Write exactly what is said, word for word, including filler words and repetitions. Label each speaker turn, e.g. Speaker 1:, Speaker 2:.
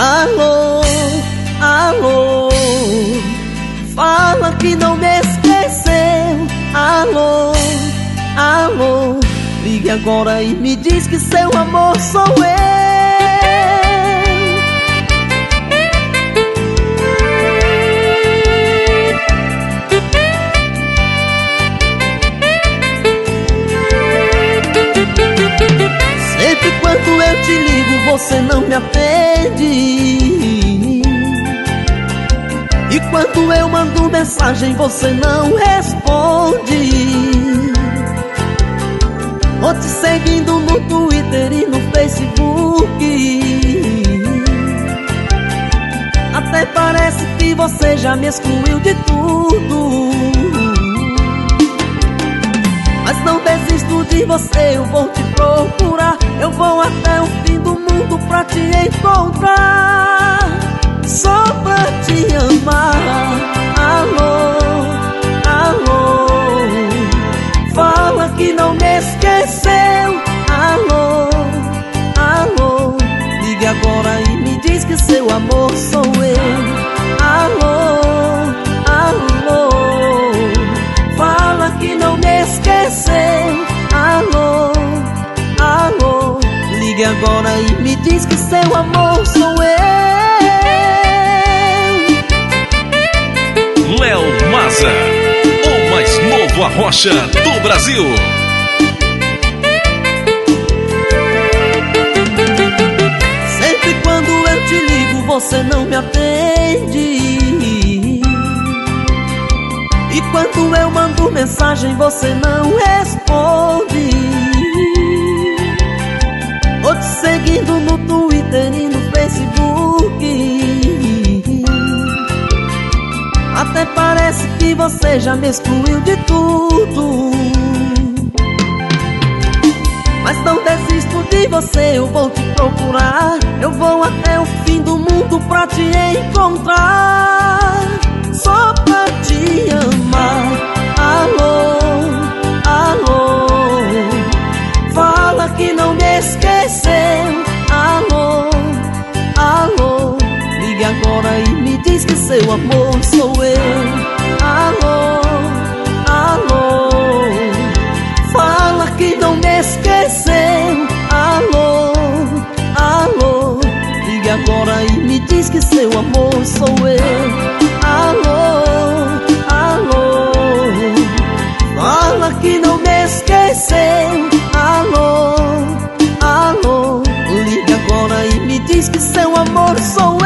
Speaker 1: Alô, alô, fala que não me esqueceu. Alô, alô, ligue agora e me diz que seu amor sou eu. Sempre quando eu te ligo você não me atende, e quando eu mando mensagem você não responde. Tô te seguindo no Twitter e no Facebook, até parece que você já me excluiu de tudo. Mas não desisto de você, eu vou te procurar. Eu vou até o fim do mundo pra te encontrar, só pra te amar. Alô, alô, fala que não me esqueceu. Alô, alô, ligue agora e me diz que seu amor sou eu. Alô, alô, fala que não me esqueceu. Alô, alô, ligue agora e me diz que seu amor sou eu.
Speaker 2: Léo Maza, o mais novo arrocha do Brasil.
Speaker 1: Sempre quando eu te ligo você não me atende, e quando eu mando mensagem você não responde. Tô te seguindo no Twitter e no Facebook, até parece que você já me excluiu de tudo. Mas não desisto de você, eu vou te procurar. Eu vou até o fim do mundo pra te encontrar, só pra te amar. Alô, alô, fala que não me esqueceu. Alô, alô, ligue agora e me diz que seu amor sou eu. Alô, alô, fala que não me esqueceu. Alô, alô, ligue agora e me diz que seu amor sou eu. Alô, alô, fala que não me esqueceu. Alô, alô, ligue agora e me diz que seu amor sou eu.